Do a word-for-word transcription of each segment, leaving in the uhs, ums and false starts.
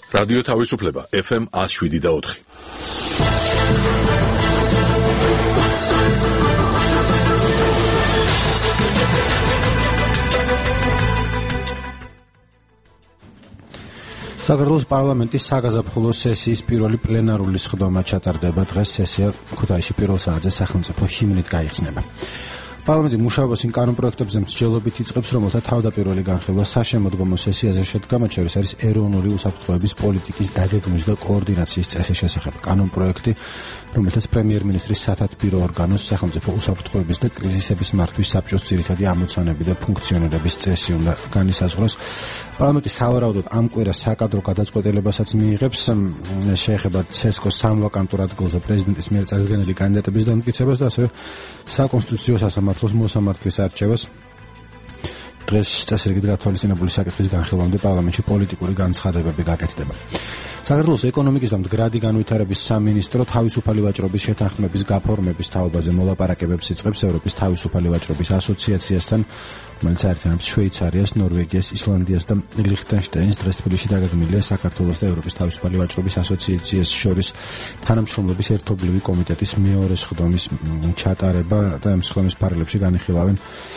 რადიო თავისუფლება ეფ ემ one oh seven და four. საქართველოს პარლამენტის საგაზაფხულო სესიის პირველი პლენარული სხდომა ჩატარდება დღეს. სესია ქუთაისში პირველ საათზე სახელმწიფო ჰიმნით გაიხსნება. პარლამენტი მუშაობას იმ კანონპროექტებზე მსჯელობით იწყებს, რომელთა თავდაპირველი განხილვა საშემოდგომო სესიაზე შედგა, მათ შორის არის ეროვნული უსაფრთხოების პოლიტიკის დაგეგმვის და კოორდინაციის წესის შესახებ კანონპროექტი, რომელთაც პრემიერ-მინისტრის სათათბირო ორგანოს სახელმწიფო უსაფრთხოების და კრიზისების მართვის საბჭოს ძირითადი ამოცანები და ფუნქციონირების წესი უნდა განისაზღვროს. პარლამენტი სავარაუდოდ ამ კვირას საკადრო გადაწყვეტილებასაც მიიღებს, შეეხება ცესკოს სამვაკანტურ ადგილზე პრეზიდენტის მიერ წარდგენილი კანდიდატების დამტკიცებას და ასევე საკონსტიტუციო სასამართლოს მოსამართლის არჩევას. დღეს წესრიგით გათვალისწინებული საკითხის განხილვამდე პარლამენტში პოლიტიკური განცხადებები გაკეთდება. საქართველოს ეკონომიკის და მდგრადი განვითარების სამინისტრო თავისუფალი ვაჭრობის შეთანხმების გაფორმების თაობაზე მოლაპარაკებებს იწყებს ევროპის თავისუფალი ვაჭრობის ასოციაციასთან, რომელიც აერთიანებს შვეიცარიას, ნორვეგიას, ისლანდიას და ლიხტენშტაინს. დღეს თბილისში დაგეგმილია საქართველოს და ევროპის თავისუფალი ვაჭრობის ასოციაციას შორის თანამშრომლობის ერთობლივი კომიტეტის მეორე სხდომის ჩატარება და ამ სხდომის ფარგლებში განიხილავენ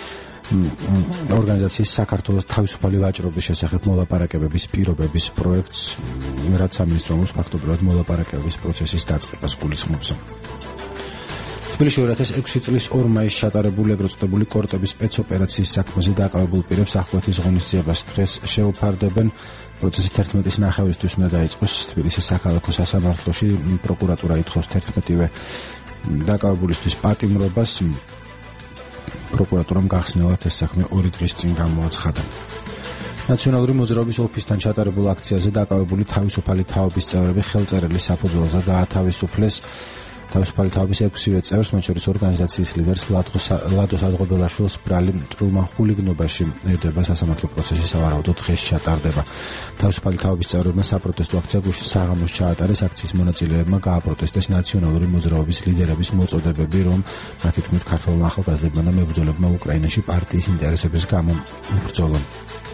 ორგანიზაციის საქართველოს თავისუფალი ვაჭრობის შესახებ მოლაპარაკებების პირობების პროექტს, რაც სამინისტროს ფაქტობრივად მოლაპარაკებების პროცესის დაწყებას გულისხმობს. თბილისში two thousand six წლის ორ მაისს ჩატარებული ეგრეთ წოდებული კორტების სპეცოპერაციის საქმეზე დაკავებულ პირებს ახკვეთის ღონისძიებას დღეს შეუფარდებენ. პროცესი თერთმეტის ნახევრისთვის უნდა დაიწყოს. თბილისის საქალაქო სასამართლოში პროკურატურა ითხოვს თერთმეტივე დაკავებულისთვის პატიმრობას. პროკურატურამ გახსნელად ეს საქმე ორი დღის წინ გამოაცხადა. ნაციონალური მოძრაობის ოფისთან ჩატარებულ აქციაზე დაკავებული თავისუფალი თაობის წევრები ხელწერილი საფუძველზე გაათავისუფლეს. თავისუფალი თაობის ექვსივე წევრს, მათ შორის ორგანიზაციის ლიდერს ლადო სადღობელაშვილს ბრალი მტრულმა ხულიგნობაში ერდება. სასამართლო პროცესი სავარაუდოდ დღეს ჩატარდება. თავისუფალი თაობის წევრებმა საპროტესტო აქცია გუშინ საღამოს ჩაატარეს. აქციის მონაწილეებმა გააპროტესტეს ნაციონალური მოძრაობის ლიდერების მოწოდებები, რომ მათი თქმით ქართველმა ახალგაზრდებმა და მებრძოლებმა უკრაინაში პარტიის ინტერესების გამო იბრძოლონ.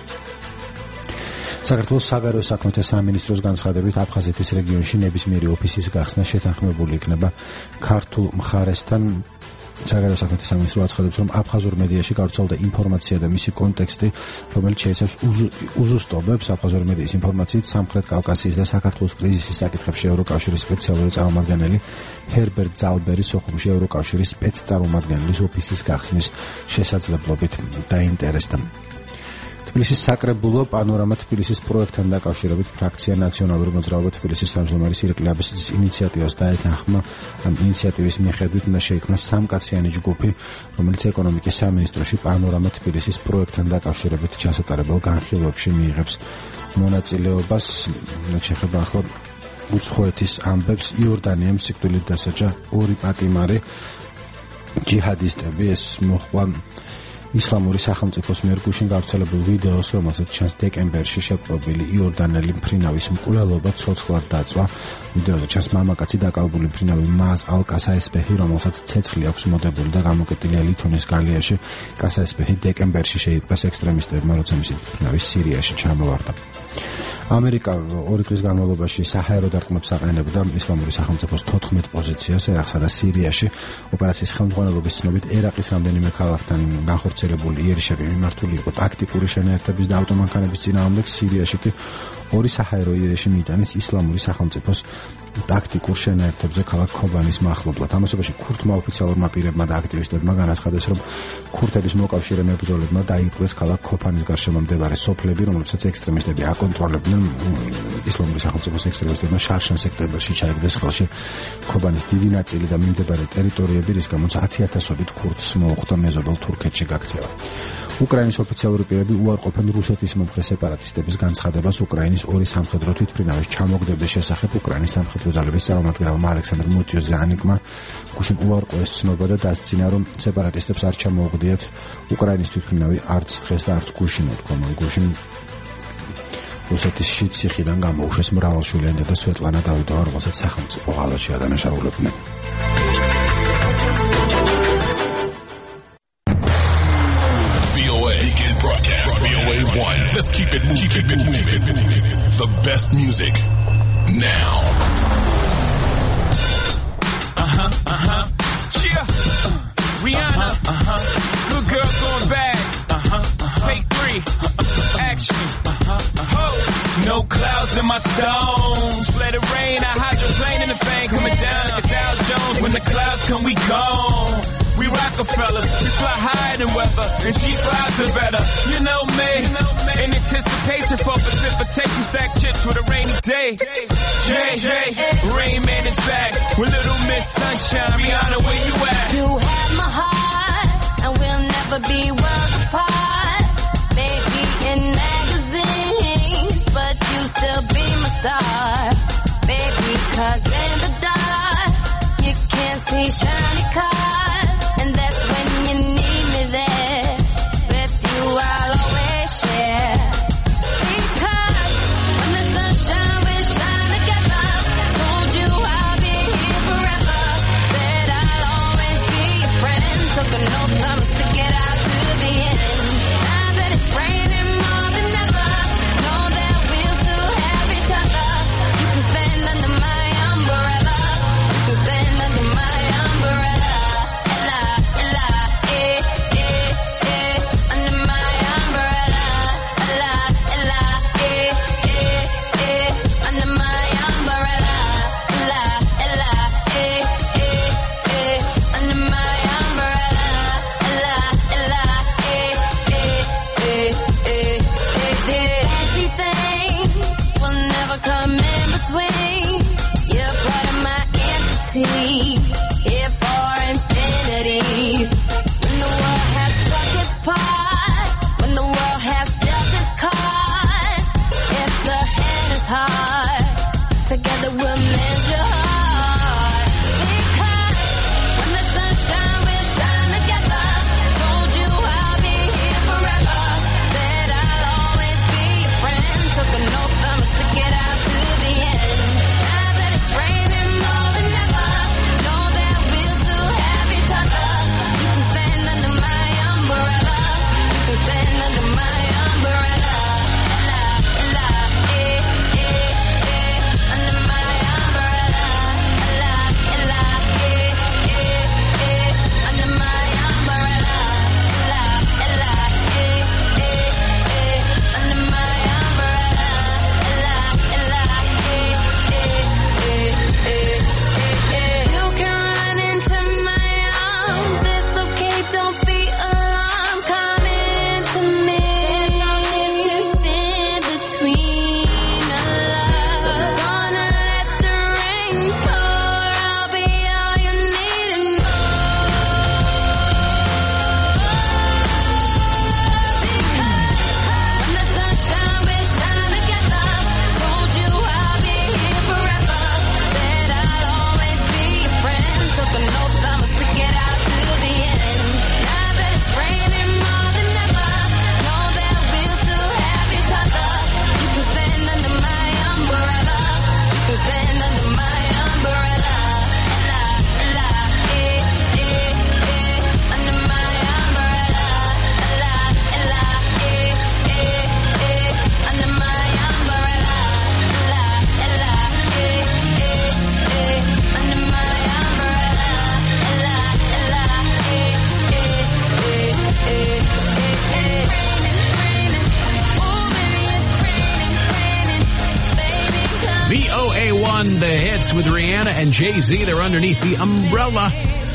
საქართველოს საგარეო საქმეთა სამინისტროს განცხადებით აფხაზეთის რეგიონში ნებისმიერი ოფისის გახსნა შეთანხმებული იქნება ქართულ მხარესთან. საგარეო საქმეთა სამინისტრო აცხადებს, რომ აფხაზურ მედიაში გავრცელდა ინფორმაცია და მისი კონტექსტი, რომელიც შეიცავს უზუსტობებს. აფხაზურ მედიის ინფორმაციით სამხრეთ კავკასიის და საქართველოს კრიზისის საკითხებში ევროკავშირის სპეციალური წარმომადგენელი ჰერბერტ ზალბერი სოხუმში ევროკავშირის სპეცწარმომადგენლის ოფისის გახსნის შესაძლებლობით დაინტერესდა. თბილისის საკრებულო პანორამა თბილისის პროექტთან დაკავშირებით ფრაქცია ნაციონალური მოძრაობა თბილისის თავმჯდომარის ირაკლი აბესიძის ინიციატივას დაეთანხმა. ამ ინიციატივის მიხედვით უნდა შეიქმნა სამკაციანი ჯგუფი, რომელიც ეკონომიკის სამინისტროში პანორამა თბილისის პროექტთან დაკავშირებით ჩასატარებელ განხილვებში მიიღებს მონაწილეობას. შეეხება ახლა უცხოეთის ამბებს. იორდანიამ სიკვდილით დასაჯა ორი პატიმარი ჯიჰადისტები. ეს მოხდა ისლამური სახელმწიფოს მიერ გუშინ გავრცელებულ ვიდეოს, რომელსაც ჩანს დეკემბერში შეპყრობილი იორდანელი მფრინავის მკვლელობა ცოცხლად დაწვა. ვიდეოზე ჩანს მამაკაცი დაკავებული მფრინავი მას ალ კასაესპეჰი, რომელსაც ცეცხლი აქვს მოდებული და გამოკეტილია ლითონის გალიაში. კასაესპეჰი დეკემბერში შეიპყრეს ექსტრემისტებმა, როცა მისი მფრინავი სირიაში ჩამოვარდა. ამერიკა ორი დღის განმავლობაში საჰაერო დარტყმებს აყენებდა ისლამური სახელმწიფოს თოთხმეტ პოზიციას ერაყსა და სირიაში. ოპერაციის ხელმძღვანელობის ცნობით ერაყის რამდენიმე ქალაქთან განხორციელებული იერიშები მიმართული იყო ტაქტიკური შენაერთების და ავტომანქანების წინააღმდეგ. სირიაში კი ორი საჰაერო იერიში მიიტანეს ისლამური სახელმწიფოს ტაქტიკურ შენაერთებზე ქალაქ ქობანის მახლობლად. ამასობაში ქურთმა ოფიციალურმა პირებმა და აქტივისტებმა განაცხადეს, რომ ქურთების მოკავშირე მებრძოლებმა დაიპყრეს ქალაქ ქობანის გარშემო მდებარე სოფლები, რომლებსაც ექსტრემისტები აკონტროლებდნენ. ისლამური სახელმწიფოს ექსტრემისტებმა შარშან სექტემბერში ჩაიგდეს ხელში ქობანის დიდი ნაწილი და მიმდებარე ტერიტორიები, რის გამოც ათი ათასობით ქურთს მოუხდა მეზობელ თურქეთში გაქცევა. უკრაინის ოფიციალური პირები უარყოფენ რუსეთის მომხრე სეპარატისტების განცხადებას უკრაინის ორი სამხედრო თვითმფრინავის ჩამოგდების შესახებ. უკრაინის სამხედრო ძალების წარმომადგენელმა ალექსანდრ მუტიოზიანიკმა გუშინ უარყო ეს ცნობა და დასცინა, რომ სეპარატისტებს არ ჩამოუგდიათ უკრაინის თვითმფრინავი არც დღეს და არც გუშინ. თქმა გუშინ რუსეთის შიციხიდან გამოუშვეს მრავალშვილიანი და სვეტლანა დავიდოვა, რომელსაც სახელმწიფო ღალატში ადანაშაულებდნენ. One. Let's keep it moving. Keep it moving. The best music now. Uh-huh, uh-huh. Cheer. Uh, Rihanna. Uh-huh, uh-huh. Good girl going bad. Uh-huh, uh-huh. Take three. Uh-huh. Action. Uh-huh, uh-huh. Oh. No clouds in my stones. Let it rain. I hydroplane in the thing. Coming down like a Dow Jones. When the clouds come, we gone. We Rockefellers, we fly higher than weather, and she flies it better. You know me, in anticipation for precipitation, stack chips with a rainy day. Jay, Jay, Rain Man is back with Little Miss Sunshine. Rihanna, where you at? You have my heart, and we'll never be worlds apart. Maybe in magazines, but you still be my star. Baby, 'cause in the dark, you can't see shiny cars. And that's when you need me there. With you I'll always share. Because when the sunshine will shine together. Told you I'll be here forever. Said I'll always be your friend. Took an oath, promise to get out to the end. Now that it's raining more than ever, know that we'll still have each other. You can stand under my umbrella. You can stand under my umbrella. Here for infinity. When the world has struck its part, when the world has dealt its cards, if the hand is hard, together we'll mend your heart. Because when the sunshine will shine together, told you I'll be here forever. Said I'll always be your friend. Took an oath, promise to get out to the end. Now that it's raining more than ever, The hits with Rihanna and Jay-Z. They're underneath the umbrella.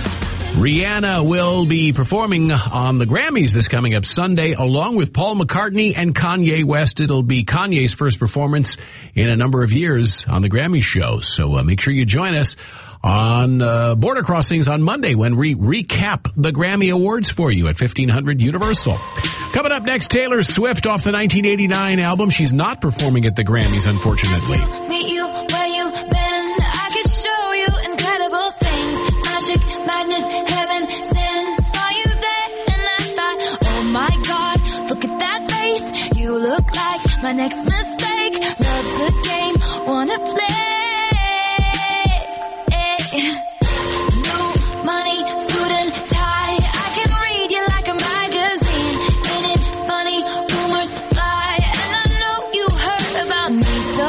Rihanna will be performing on the Grammys this coming up Sunday along with Paul McCartney and Kanye West. It'll be Kanye's first performance in a number of years on the Grammy show. So uh, make sure you join us on uh, Border Crossings on Monday when we recap the Grammy Awards for you at fifteen hundred Universal. Coming up next, Taylor Swift off the nineteen eighty-nine album. She's not performing at the Grammys, unfortunately. Meet you where you been. I could show you incredible things. Magic, madness, heaven, sin. Saw you there and I thought, oh my God, look at that face. You look like my next mistake. Love's a game, wanna play. New money, suit and tie. I can read you like a magazine. Ain't it funny? Rumors fly, and I know you heard about me. So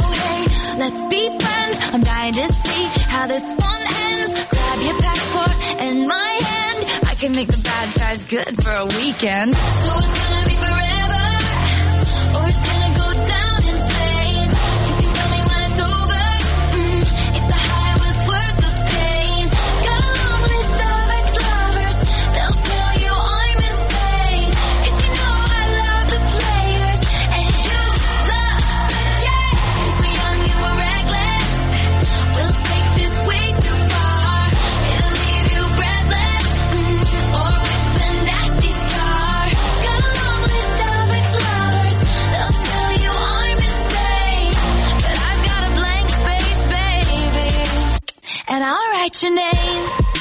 this one ends. Grab your passport and my hand. I can make the bad guys good for a weekend. So it's gonna be forever, or it's gonna go down in flames. You can tell me when it's over, mm, if the high was worth the pain. Got a long list of ex-lovers, they'll tell you I'm insane. 'Cause you know I love the players, and you love the game. 'Cause we're young and we're reckless, we'll take this way too far. It'll leave you breathless, mm, or with a nasty scar. Got a long list of ex-lovers, they'll tell you I'm insane. But I've got a blank space, baby, and I'll write your name.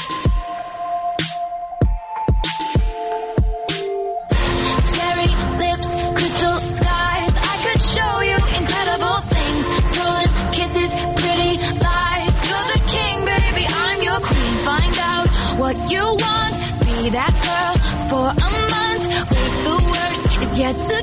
Cherry lips, crystal skies, I could show you incredible things. Stolen kisses, pretty lies. You're the king, baby, I'm your queen. Find out what you want, be that girl for a month. Wait, the worst is yet to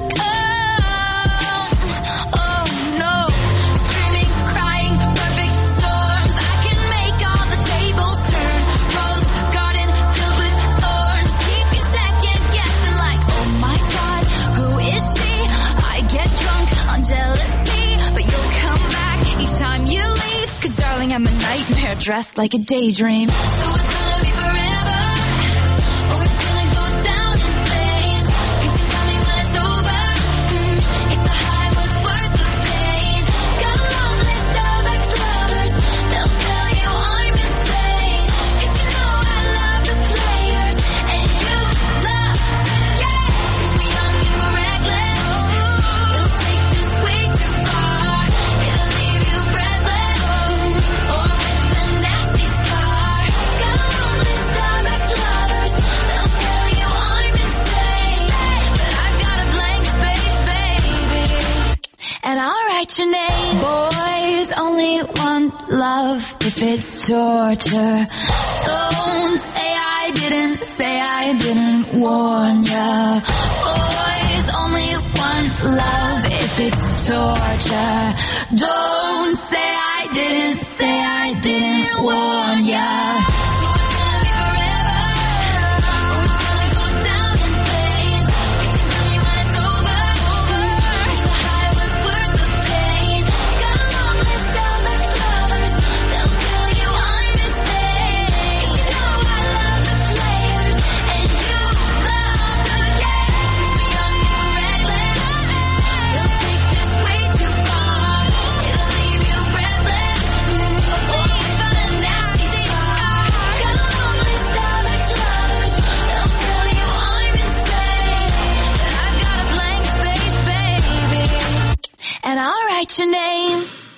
come. Oh no, screaming, crying, perfect storms. I can make all the tables turn. Rose garden filled with thorns. Keep you second guessing like, oh my god, who is she? I get drunk on jealousy, but you'll come back each time you leave. 'Cause darling, I'm a nightmare dressed like a daydream. So it's gonna be forever, or it's gonna go down in flames. You can tell me when it's over, mm, if the high was worth the pain. Got a long list of ex-lovers, they'll tell you I'm insane. 'Cause you know I love the players, and you love the game. 'Cause we're young and we're reckless, we'll take this way too far. It'll leave you breathless, mm, or with a nasty scar. Got a long list of ex-lovers, they'll tell you I'm insane. But I've got a blank space, baby, and I'll write your name. Boys only want love if it's torture. Don't say I didn't, say I didn't warn ya. Boys only want love if it's torture. Don't say I didn't, say I didn't warn ya. So it's gonna be forever, or it's gonna go down in flames. You can tell me when it's over, if the high was worth the pain. Got a long list of ex-lovers, they'll tell you I'm insane. 'Cause you know I love the players, and you love the game. 'Cause we're young and we're reckless, we'll take this way too far. It'll leave you breathless, mm, or with a nasty scar. Got a long list of ex-lovers, they'll tell you I'm insane. But I've got a blank space, baby, and I'll write your name.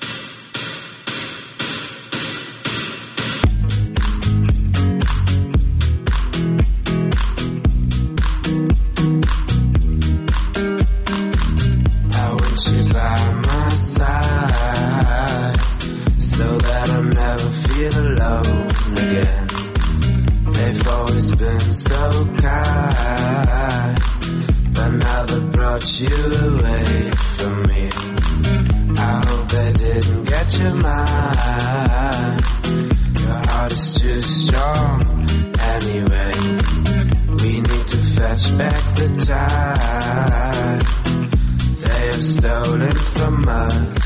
I want you by my side, so that I'll never feel alone again. They've always been so kind, but now they've brought you away from me. I hope they didn't get your mind. Your heart is too strong anyway. We need to fetch back the time they have stolen from us.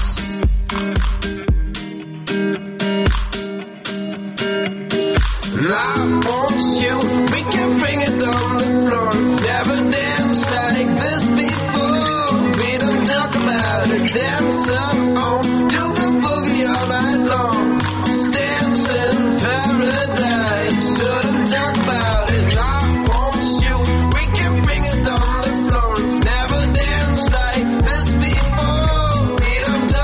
And I want you, we can bring it on the floor. Never danced like this before. We don't talk about it, dancing on. Do the boogie all night long. Dance in paradise, shouldn't talk about it. I want you, we can bring it on the floor. Never danced like this before. We don't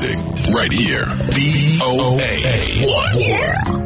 music right here. V O A one.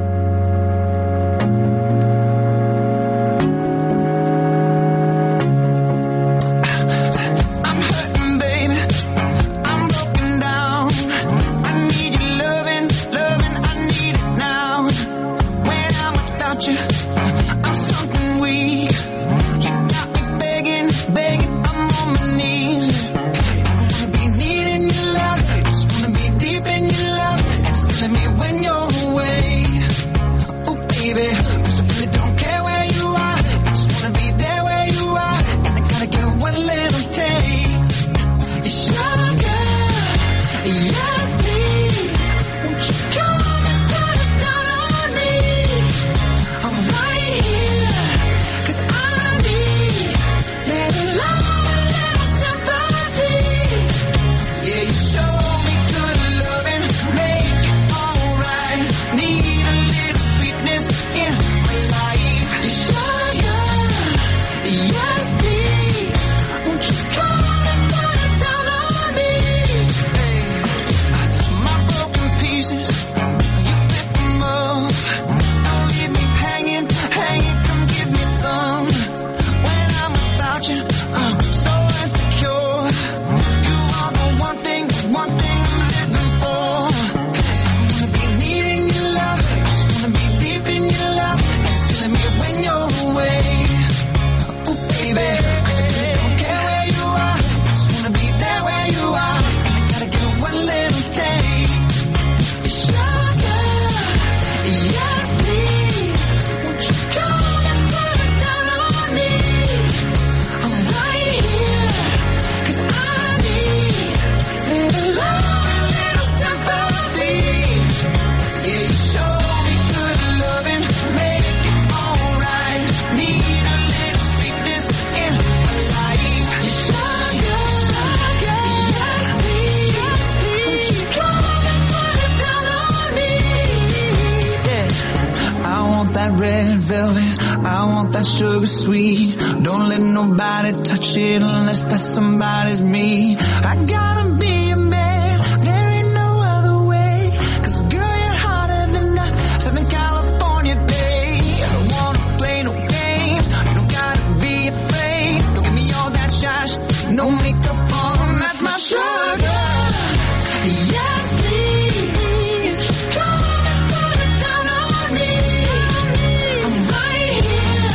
Sugar sweet, don't let nobody touch it unless that somebody's me. I gotta be a man, there ain't no other way, 'cause girl you're hotter than a Southern California day. I don't wanna play no games, you don't gotta be afraid. Don't give me all that shash, no makeup on, that's my sugar. Yes please, come and put it down on me. I'm right here.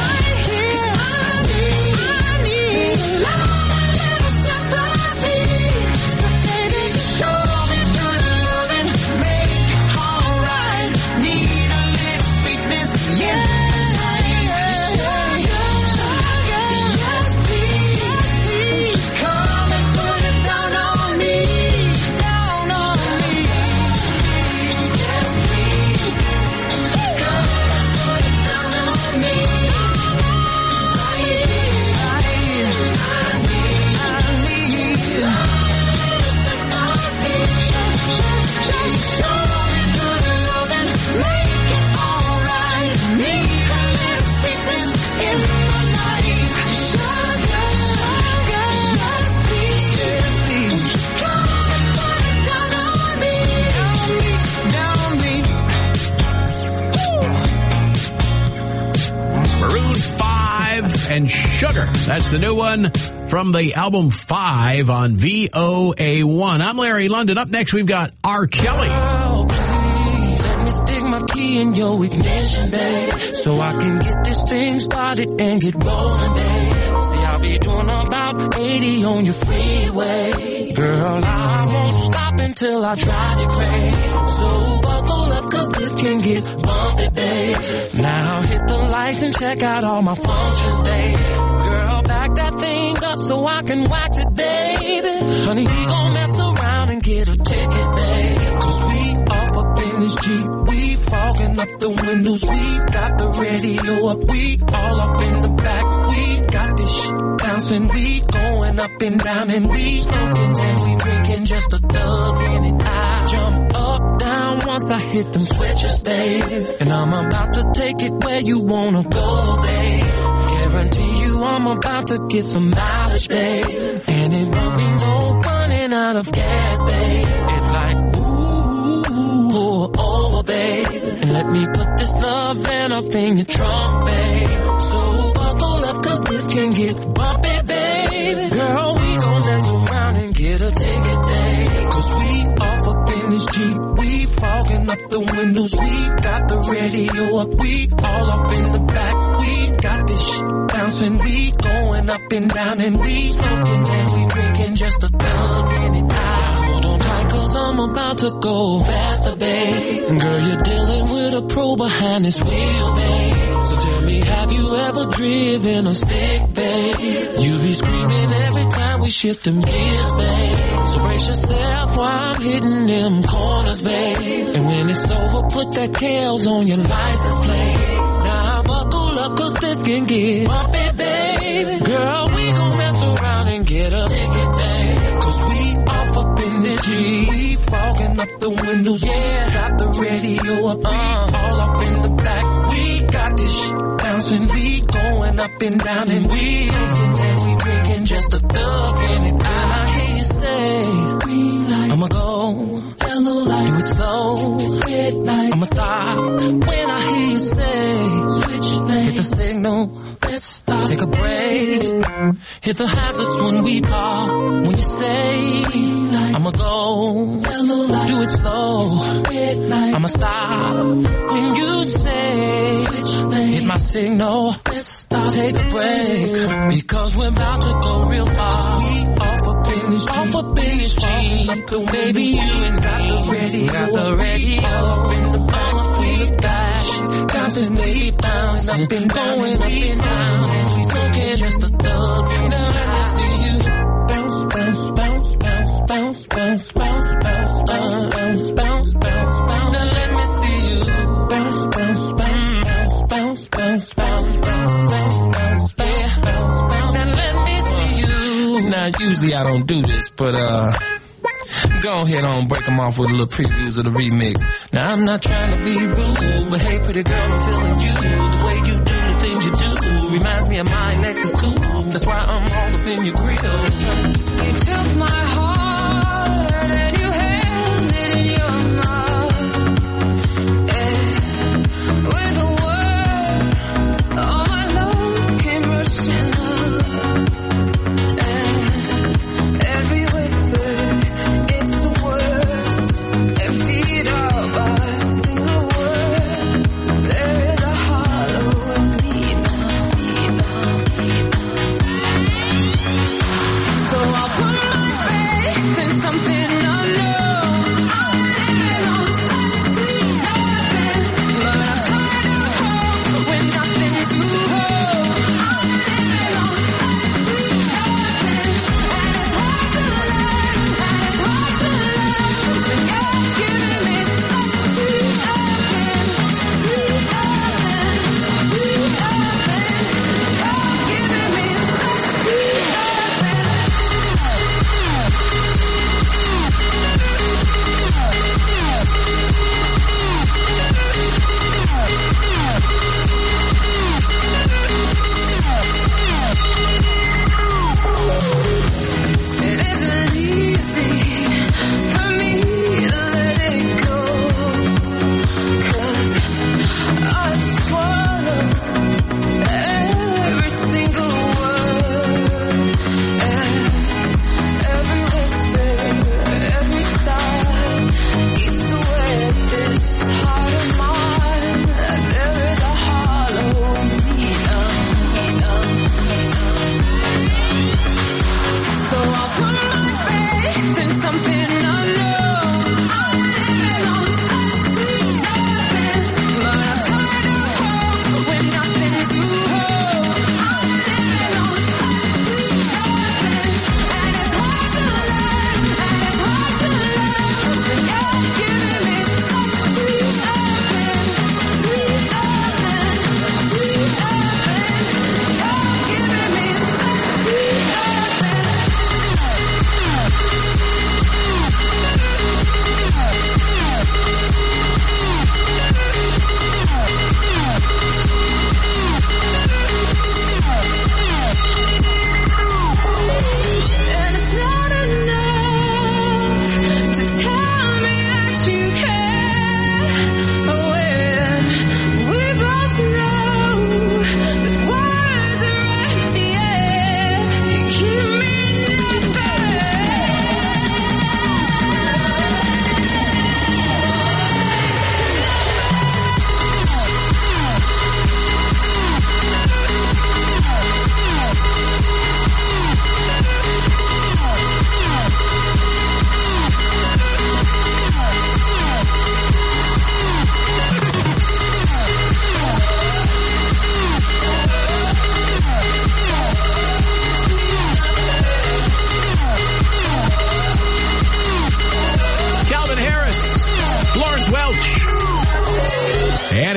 And Sugar. That's the new one from the album Five on V O A one. I'm Larry London. Up next, we've got R. Kelly. Oh, please, let me stick my key in your ignition, babe, so I can get this thing started and get rolling, babe. See, I'll be doing about eighty on your freeway. Girl, I won't stop until I drive you crazy. So buckle up, 'cause this can get bumpy, babe. Now hit the lights and check out all my functions, babe. Girl, back that thing up so I can wax it, baby. Honey, we gon' mess around and get a ticket, babe. 'Cause we off up in this Jeep, we fogging up the windows, we got the radio up, we all up in the back, we got this shit bouncing, we going up and down, and we smoking and we drinking, just a thug in it. I jump up, down once I hit them switches, babe, and I'm about to take it where you wanna go, babe. Guarantee you I'm about to get some mileage, babe, and it won't be no running ran out of gas, babe. It's like, ooh, pull over, babe, and let me put this love van up in your trunk, babe. So buckle up, cause this can get bumpy, babe. Girl, we gon' dance around and get a ticket, babe. Cause we off up in this Jeep, we fogging up the windows, we got the radio up, we all up in the back, we got this shit bouncing, we going up and down, and we smoking and we drinking, just a thug in it. Now hold on tight, cause I'm about to go faster, babe. Girl, you're dealing with a pro behind this wheel, babe. So tell me, have you ever driven a stick, babe? You be screaming every time we shift them gears, babe. So brace yourself while I'm hitting them corners, babe. And when it's over, put that Kels on your license plate. Now buckle up, cause this can get bumpy, babe. Girl, we gon' mess around and get a ticket, babe. Cause we off up in this G, we fogging up the windows, yeah. Got the radio up, uh, all up in the back, we got this shit bouncing, we going up and down, and we drinking and we drinking, just a thug in it. And I hear you say, green light, I'ma go, yellow light, do it slow, red light, I'ma stop. When I hear you say, switch lane, hit the signal, let's stop, take a break, hit the hazards when we park. When you say, I'ma go, yellow light, do it slow, red light, I'ma stop. When you say, switch lane, hit my signal, let's stop, take a break, because we're about to go real far. We off up in this Jeep, off up in this Jeep, baby, you ain't got the radio, got the radio, all up in the back, we got, got this baby bouncing up and going up and down, and we smoking just a thug. Now let me see you bounce, bounce, bounce, bounce, bounce, bounce, bounce, bounce, bounce, bounce, bounce, bounce. Now let me see you bounce, bounce, bounce, bounce, bounce, bounce, bounce, bounce, bounce, bounce, bounce, bounce. Now let me see you. Now usually I don't do this, but uh. go ahead on, break them off with a little previews of the remix. Now I'm not trying to be rude, but hey pretty girl, I'm feeling you. The way you do the things you do reminds me of my Lexus coupe. That's why I'm all up in your grill. You took my heart and you held it in your mouth. And with a word, all my love came rushing up. And every whisper, it's the worst, emptied out by a single word. There is a hollow in me now, me now, me now. So I'll put my faith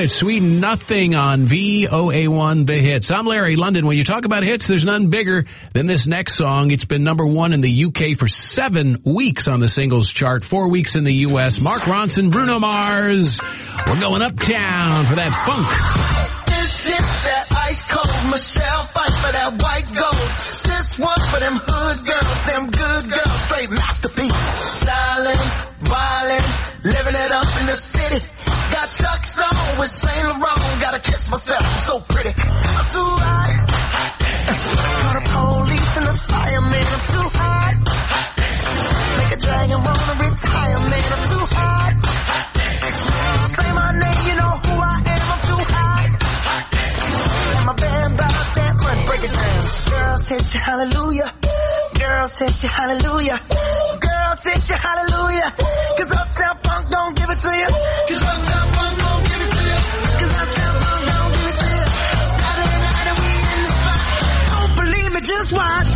It's Sweet Nothing on V O A one The Hits. I'm Larry London. When you talk about hits, there's none bigger than this next song. It's been number one in the U K for seven weeks on the singles chart, four weeks in the U S. Mark Ronson, Bruno Mars. We're going uptown for that funk. This is that ice cold Michelle fight for that white gold. This one for them hood girls, them good girls, straight masterpiece. Styling, wildin', living it up in the city. Got Chuck's on with Saint Laurent. Gotta kiss myself, I'm so pretty. I'm too hot. Call the police and the fireman. I'm too hot. Make a dragon wanna retire, man. I'm too hot. Say my name, you know who I am. I'm too hot. Got my band about that money. Break it down. Girls hit you, hallelujah. Girls hit you, hallelujah. Girls hit you, hallelujah. Cause Uptown Funk don't give it to you. Cause Uptown Funk don't give it to you. Cause Uptown Funk don't give it to you. Saturday night and we in the spot. Don't believe me, just watch.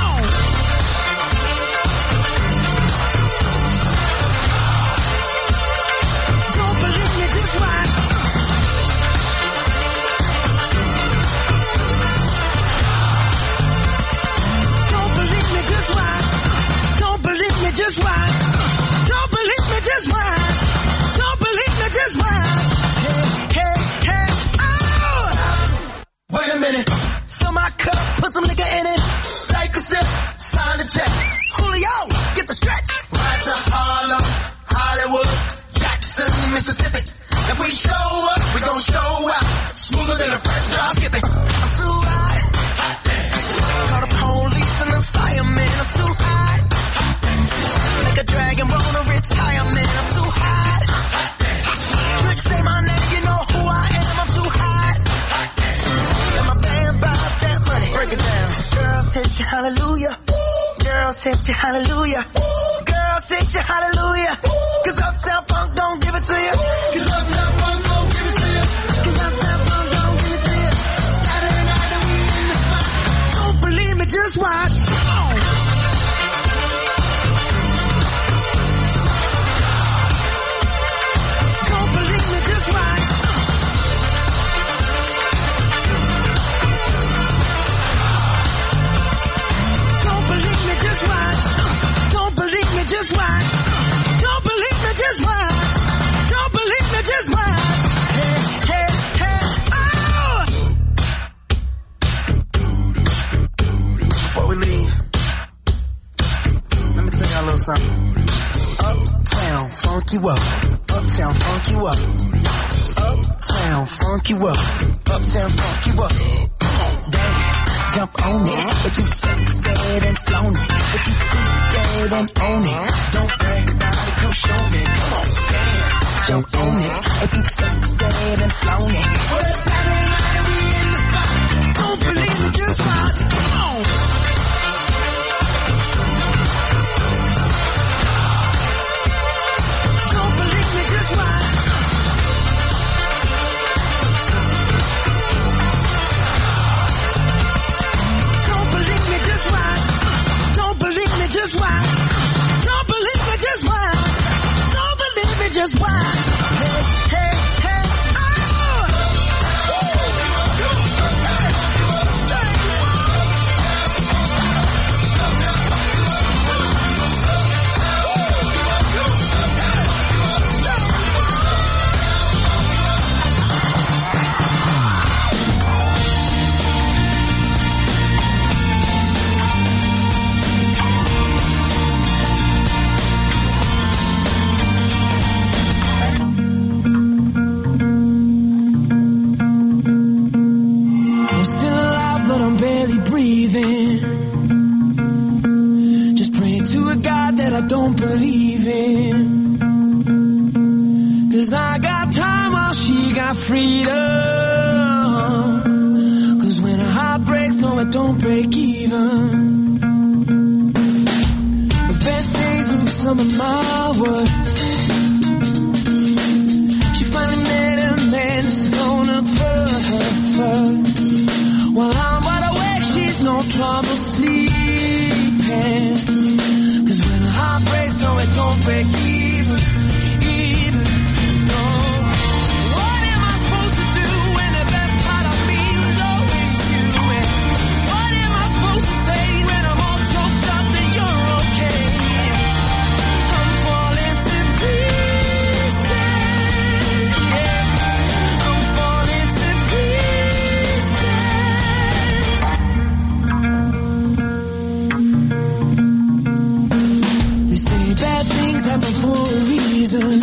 Don't believe me, just watch. Don't believe me, just watch. Don't believe me, just watch. Don't believe me, just watch. Don't believe me, just watch. Hey, hey, hey, oh! Wait a minute. Fill my cup, put some nigga in it. Take a sip, sign the check. Julio, get the stretch. Right to Harlem, Hollywood, Jackson, Mississippi. If we show up, we gon' show out. Smoother than a fresh drop skipping. I'm too hot. Call the police and the fireman. I'm too hot. Make a dragon wanna retire, man. I'm too hot. Trick, say my name, you know who I am. I'm too hot. Got my band about that money. Break it down. Girls hit you, hallelujah. Girls hit you, hallelujah. Girls hit you, hallelujah. Cause Uptown Funk don't give it to you. Cause Uptown Funk don't give it to you. Cause Uptown Funk don't give it to you. Saturday night and we in the spot. Don't believe me, just watch. Don't believe me, just watch. Don't believe me, just watch. Don't believe me, just watch. Don't believe me, just watch. Don't believe me, just watch. Hey, hey, hey, oh! Before we leave, let me tell y'all a little something. Uptown, funk you up. Uptown, funk you up. Uptown, funk you up. Uptown, funk you up. Come on, dance, jump on it. If you sexed and flown it. If you freaked and own it. Don't brag about it, come show me. Come on, dance, jump on it. If you sexed and flown it. Well, it's Saturday night and we in the spot. Don't believe me, just watch. Come on. Don't believe me, just watch. Don't believe me, just watch. Don't believe me, just watch. Don't believe me, just watch. Don't believe me, just watch. Hey, hey, hey, oh! I don't believe in. Cause I got time while she got freedom. Cause when a heart breaks, no it don't break even. The best days will be some of my worst. She finally met a man who's gonna put her first. While I'm wide awake, she's no trouble sleeping. Heartbreaks, no, it don't break even, even, no. What am I supposed happened for a reason.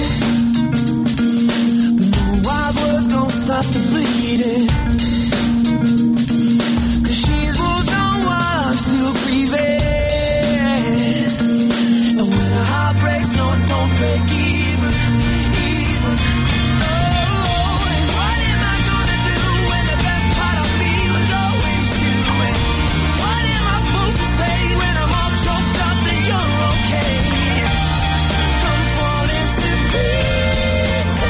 But no wild words gon' stop the bleeding. Cause she's moved on while I'm still grieving. And when a heart breaks, no, it don't break even, even. Oh, and what am I gonna do when the best part of me was always you? And what am I supposed to say when I'm all choked up that you're okay? I'm falling to pieces,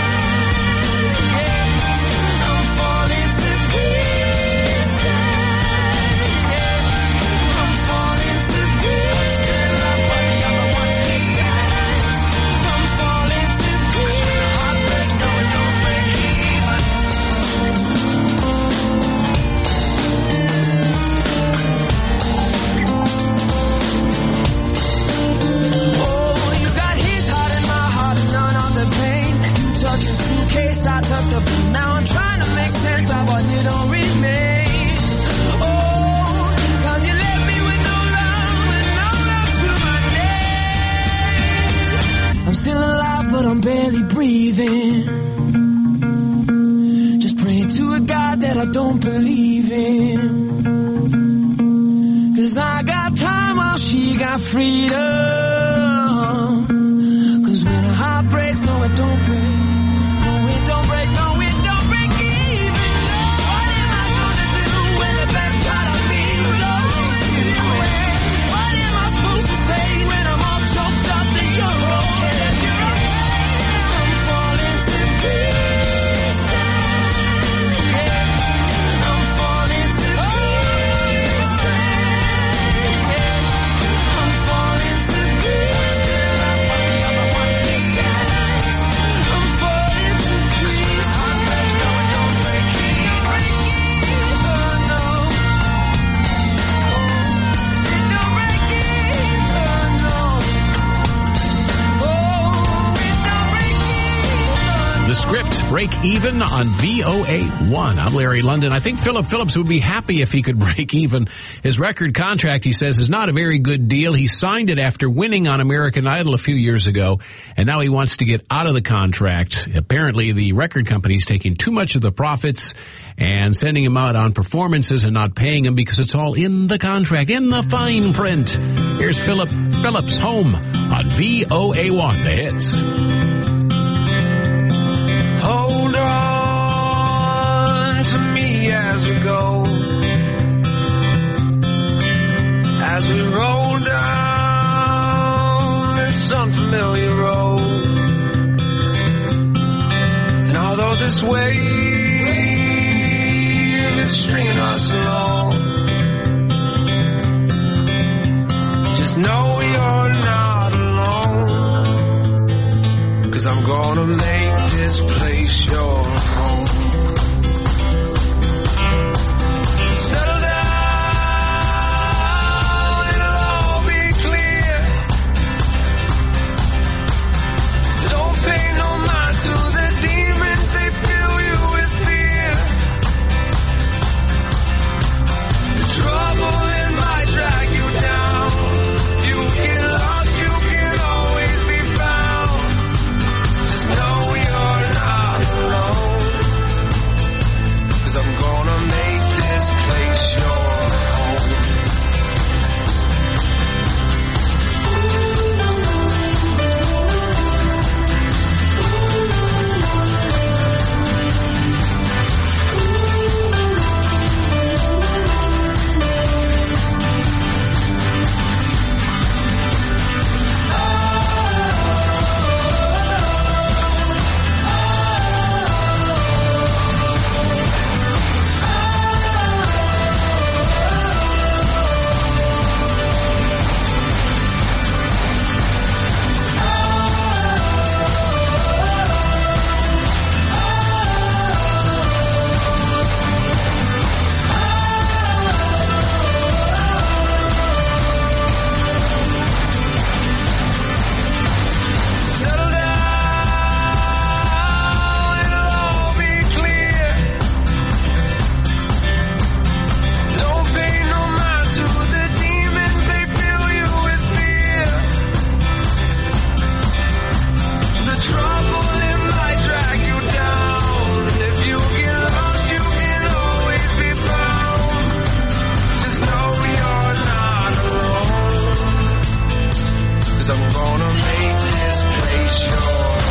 yeah. I'm falling to pieces, yeah. I'm falling to pieces. Still love what the other ones they says. I'm falling to pieces. Heart breaks, so it don't break even. Oh, you got his heart and my heart, none of the pain. You took your suitcase, I took the blame. Now I'm trying to make sense of what little remains. Oh, cause you left me with no love and no love to my name. I'm still alive, but I'm barely breathing. Just praying to a God that I don't believe in. Cause I got time while she got freedom. Cause when a heart breaks, no, it don't break. No, it don't break, no, it don't break even. What am I gonna do when the best part of me was always you? What am I supposed to say when I'm all choked up that you're okay? I'm falling to pieces, yeah. I'm falling to pieces, yeah. I'm falling to pieces. Still love what the other ones they says. I'm falling to pieces. Heart breaks, no, it don't break even. Oh, no. It don't break even. Oh, no. Oh, it don't break even. The Script, Break Even on V O A one. I'm Larry London. I think Philip Phillips would be happy if he could break even. His record contract, he says, is not a very good deal. He signed it after winning on American Idol a few years ago, and now he wants to get out of the contract. Apparently, the record company's taking too much of the profits and sending him out on performances and not paying him because it's all in the contract, in the fine print. Here's Philip Phillips, Home on V O A one, the hits. Hold on to me as we go, as we roll down this unfamiliar road. And although this wave is stringing us along, just know you're not alone. Cause I'm gonna make this place your home. Settle down, it'll all be clear. Don't pay no mind to the demons, they fill you with fear. The trouble, it might drag you down. If you get lost, you can always be found. Just know you're not alone. 'cause I'm gonna make this place your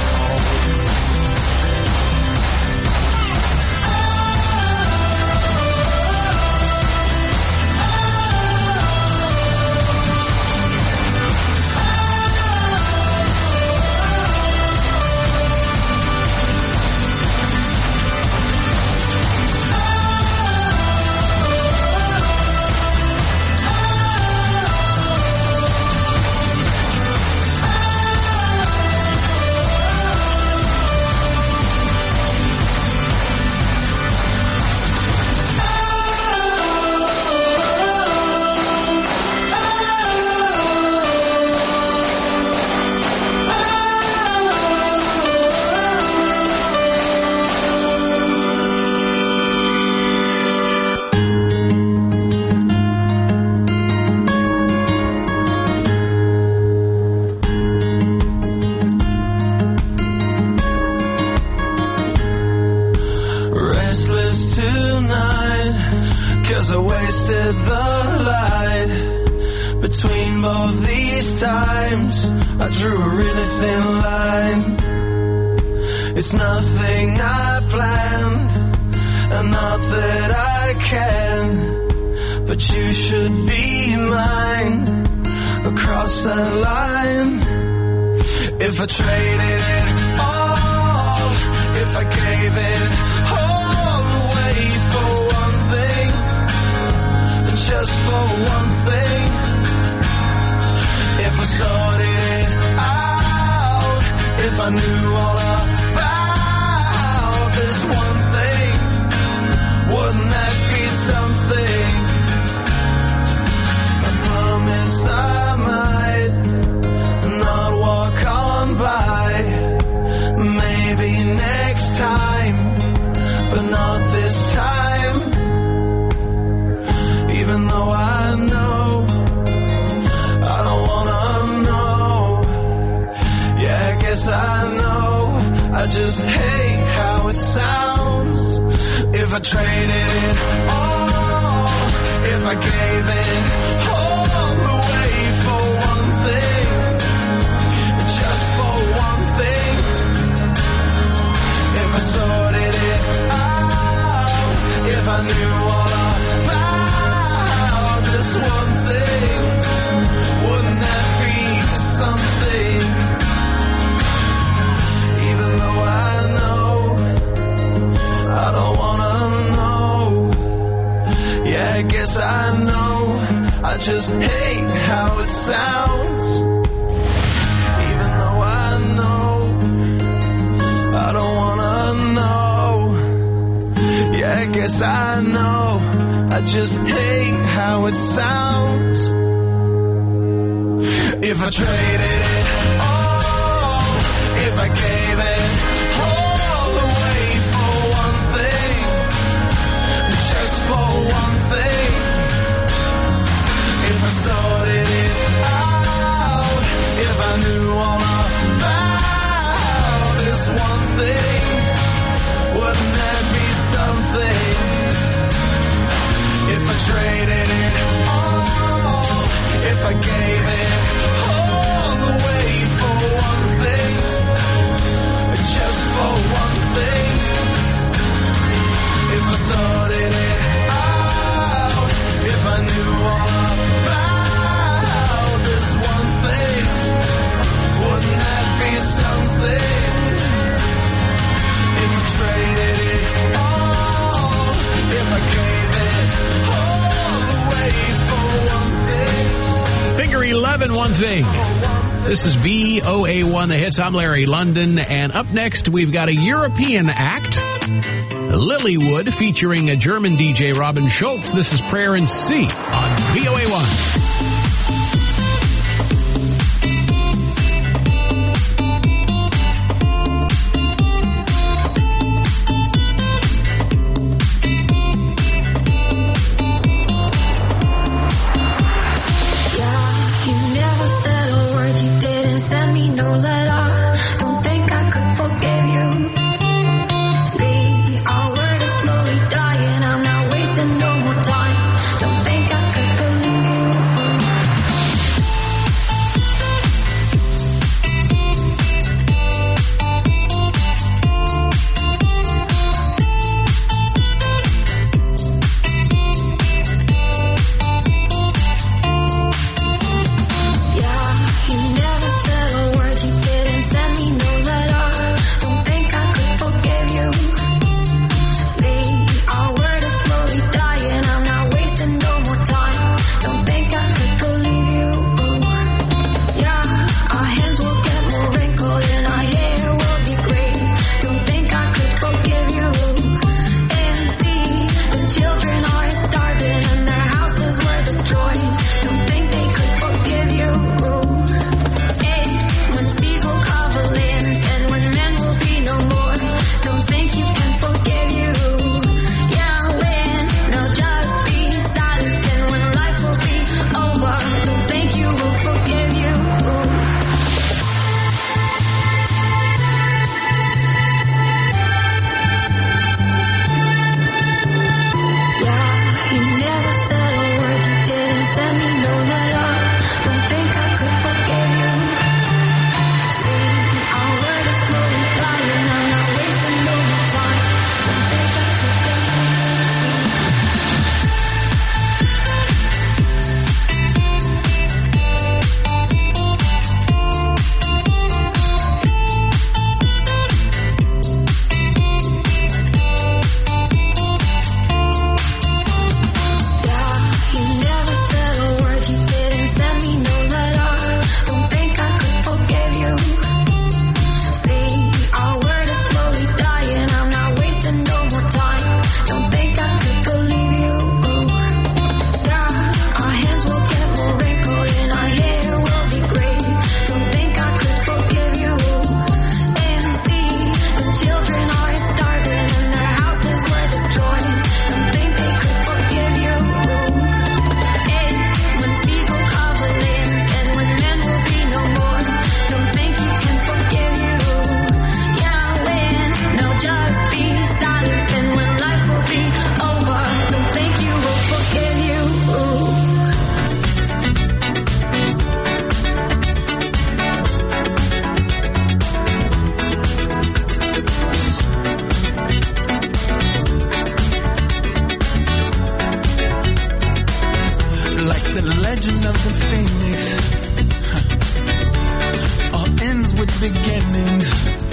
It's nothing I planned, and not that I can, but you should be mine across that line. If I traded it all, if I gave it all away for one thing, just for one thing, if I sorted it out, if I knew all about this one thing, wouldn't that be something? I promise I might not walk on by, maybe next time, but not this time. Even though I know I don't wanna know, yeah, I guess I know I just hate how it sounds. If I traded it all, if I gave it all away for one thing, just for one thing, if I sorted it out, if I knew all about this one thing, wouldn't that be something? Even though I know I don't wanna know, yeah, I guess I know I just hate how it sounds. Even though I know I don't wanna know, yeah, I guess I know I just hate how it sounds. If I traded it all, if I gave it all away for one thing, just for one thing, if I sorted it out, if I knew all about this one thing, wouldn't that be something? If I traded it all, if I gave it all away for one thing, just for one thing, if I sorted it out, if I knew all about this one thing, wouldn't that be something? If I traded it all, if I gave it all away for one thing. Figure eleven, one thing. This is V O A one, The Hits. I'm Larry London, and up next we've got a European act, Lilywood, featuring a German D J, Robin Schultz. This is Prayer in C on V O A one. Dying, I'm not wasting no more time. Don't think I could believe you. beginnings.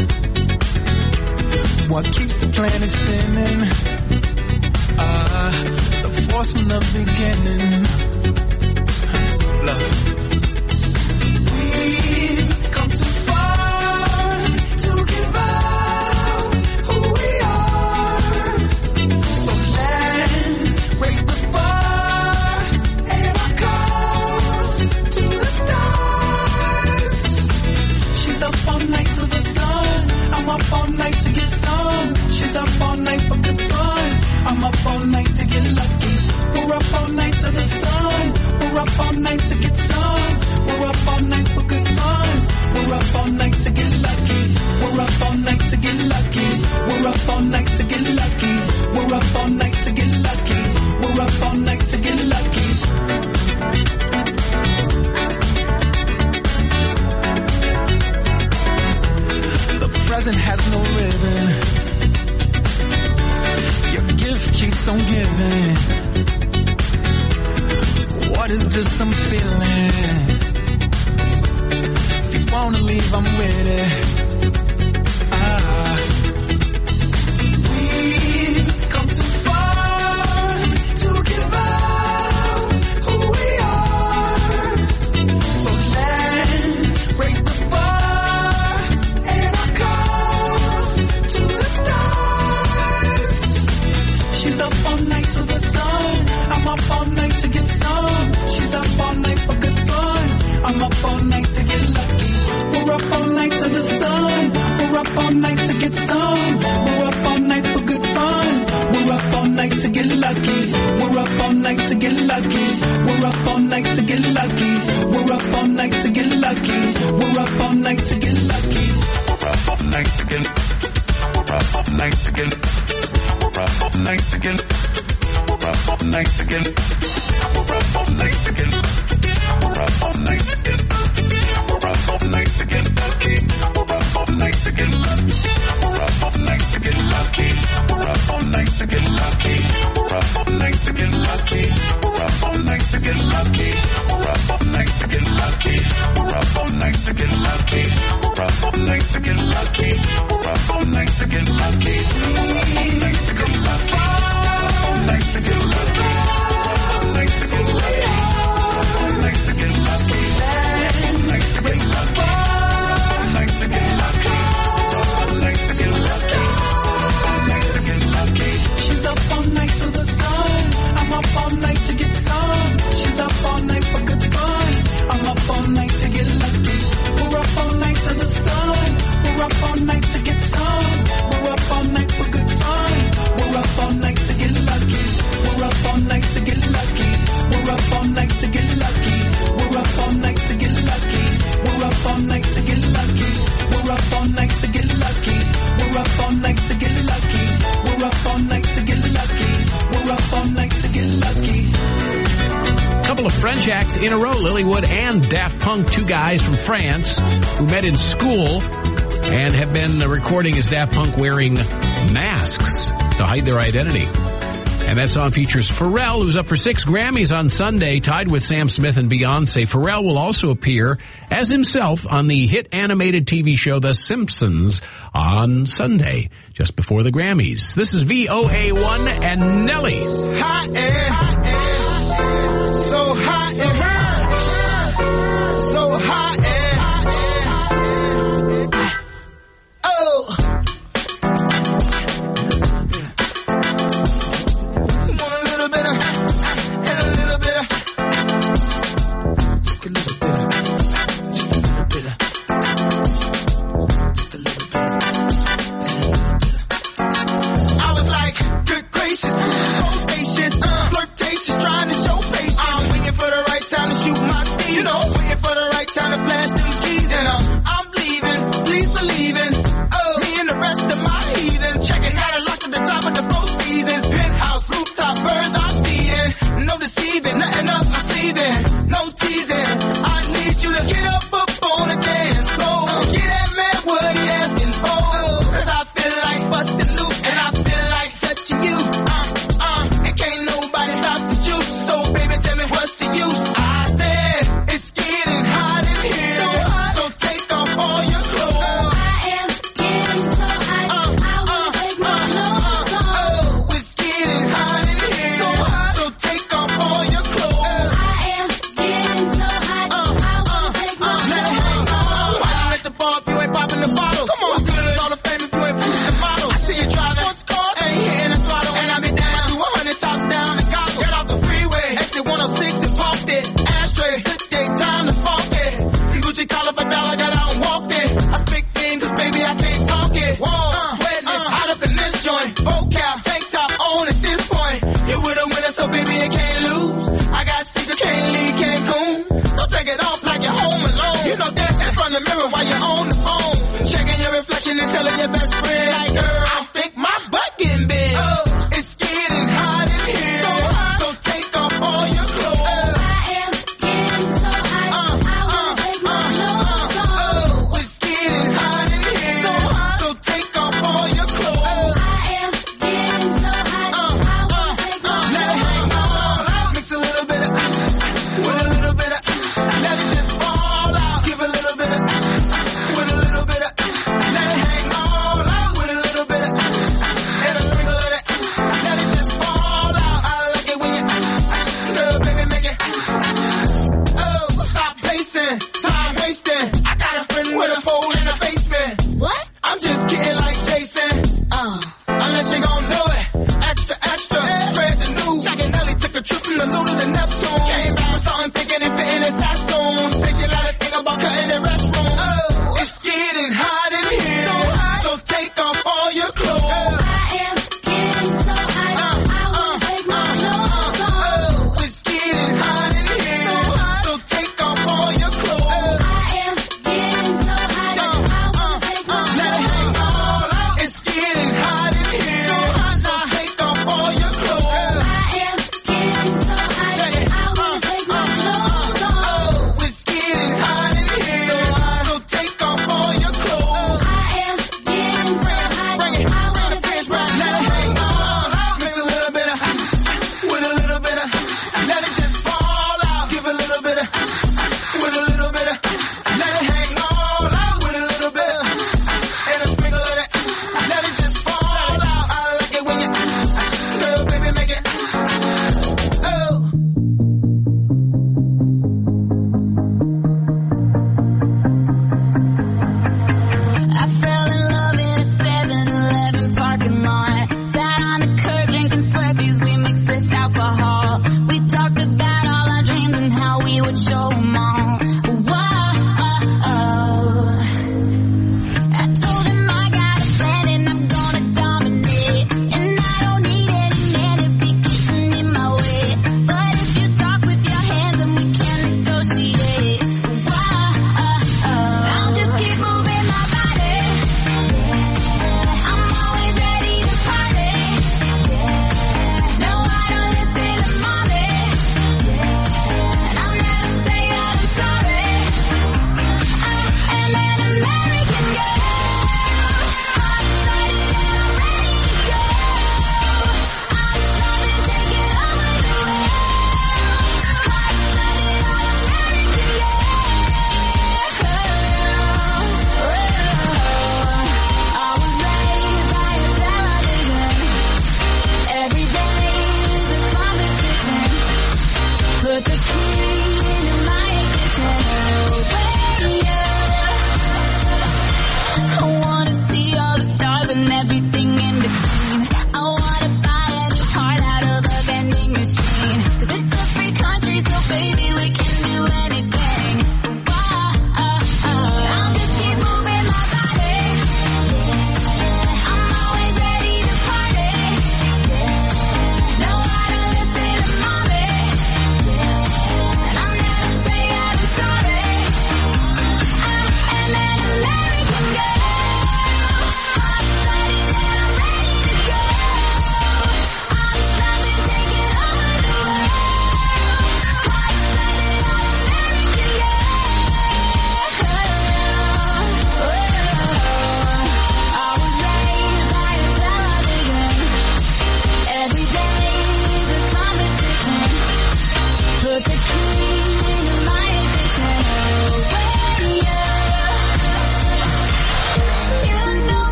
What keeps the planet spinning? Ah, the force from the beginning. Love. We've come too far to give up who we are. So let's raise the bar and our cause to the stars. She's up all night to the sun. I'm up all night to get some. She's up all night for good fun. I'm up all night to get lucky. We're up all night to the sun. We're up all night to get some. We're up all night for good fun. We're up all night to get lucky. We're up all night to get lucky. We're up all night to get lucky. We're up all night to get lucky. We're up all night to get lucky. The present has no ribbon. Your gift keeps on giving. What is this I'm feeling? If you wanna leave, I'm with it. Ah. We've come too far to give up who we are. So let's raise the bar and our cause to the stars. She's up all night to the sun. I'm up all night to get some. She's up all night for good fun. I'm up all night to get lucky. We're up all night to the sun. We're up all night to get some. We're up all night for good fun. We're up all night to get lucky. We're up all night to get lucky. We're up all night to get lucky. We're up all night to get lucky. We're up all night to get lucky. We're up all night to get. We're up all night to get. We're up all night to get. We're up all night to get. We're up all night to get. We're up all night to get. We're up all night to get lucky. We're up all night to get lucky. We're up all night to get lucky. We're up all night to get lucky. We're up all night to get lucky. We're up all night to get lucky. We're up all night to get lucky. We're up all night to get lucky. We're up all night to get lucky. We're up all night to get lucky. We're up all night to get lucky. All night to get lucky. All night to get lucky. All night to get lucky. All night to get lucky. All night to get lucky. All night to get lucky. All night to get lucky. She's up all night to the sun. I'm up all night to get some. She's up all night for good fun. I'm up all night to get lucky. We're up all night to the sun. We're up all night to get some. We're up all night for good fun. We're up all night to get lucky. We're up all night to get lucky. We're up all night to get lucky. We're up all night to get lucky. We're up all night to get lucky. We're up all night to get lucky. We're up all night to get lucky. We're up all night to get lucky. We're up all night to get lucky. Couple of French acts in a row, Lilywood and Daft Punk, two guys from France who met in school and have been recording as Daft Punk wearing masks to hide their identity. And that song features Pharrell, who's up for six Grammys on Sunday, tied with Sam Smith and Beyonce. Pharrell will also appear as himself on the hit animated T V show The Simpsons on Sunday, just before the Grammys. This is V O A one and Nelly. Hot air, hot air, so hot it hurts, so hot air, oh. Want a little bit of, and a little bit of, take a little bit of, just a little bit of, just a little bit of, just a little bit of. I was like, good gracious, bodacious, uh, flirtatious, trying to show face. I'm waiting for the right time to shoot my speed, you know, waiting for the right time to flash them keys, and uh, I'm leaving, please believe in, oh, me and the rest of my heathens, checking out a lock at the top of the four seasons, penthouse, rooftop, birds I'm feeding, no deceiving, nothing up my sleeving, no teasing, I need you to get up, up on the dance floor, get that man what he asking for, cause I feel like busting loose, and I feel like touching you, uh, uh, and can't nobody stop the juice, so baby tell me what's the use, I said, it's getting hot in here, so, hot. So take off all your clothes, the mirror while you're on the phone. Checking your reflection and telling your best friend, like, girl,